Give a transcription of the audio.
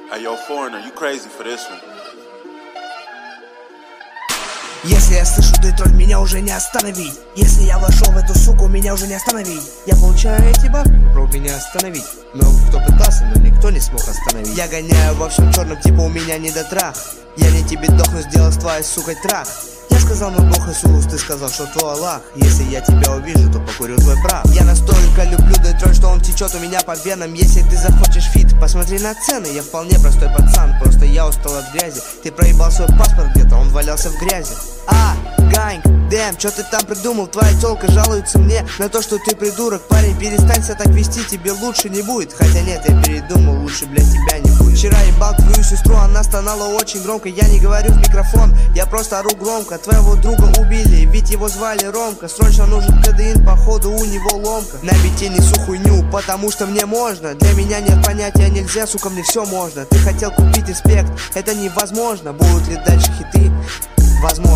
Hey, yo, foreigner, you crazy for this one. Если я слышу Детройт, меня уже не остановить. Если я вошел в эту суку, меня уже не остановить. Я получаю эти бабки, попробуй меня остановить. Много кто пытался, но никто не смог остановить. Я гоняю во всем черном, типа у меня не до трах. Я не тебе дохну, сделал с твоей сукой трах. Я сказал мой Бог Иисус, ты сказал, что твой Аллах. Если я тебя увижу, то покурю твой прах. Я настолько люблю Детройт, что он течет у меня по венам. Если ты захочешь фит, посмотри на цены. Я вполне простой пацан, просто я устал от грязи. Ты проебал свой паспорт где-то, он валялся в грязи. Ганг, дэм, чё ты там придумал? Твоя тёлка жалуется мне на то, что ты придурок. Парень, перестань себя так вести, тебе лучше не будет. Хотя нет, я передумал, лучше для тебя не будет. Вчера ебал твою сестру, она стонала очень громко. Я не говорю в микрофон, я просто ору громко. Твоего друга убили, ведь его звали Ромка. Срочно нужен кадеин, походу у него ломка. На бите несу хуйню, потому что мне можно. Для меня нет понятия нельзя, сука, мне все можно. Ты хотел купить респект, это невозможно. Будут ли дальше хиты? Возможно.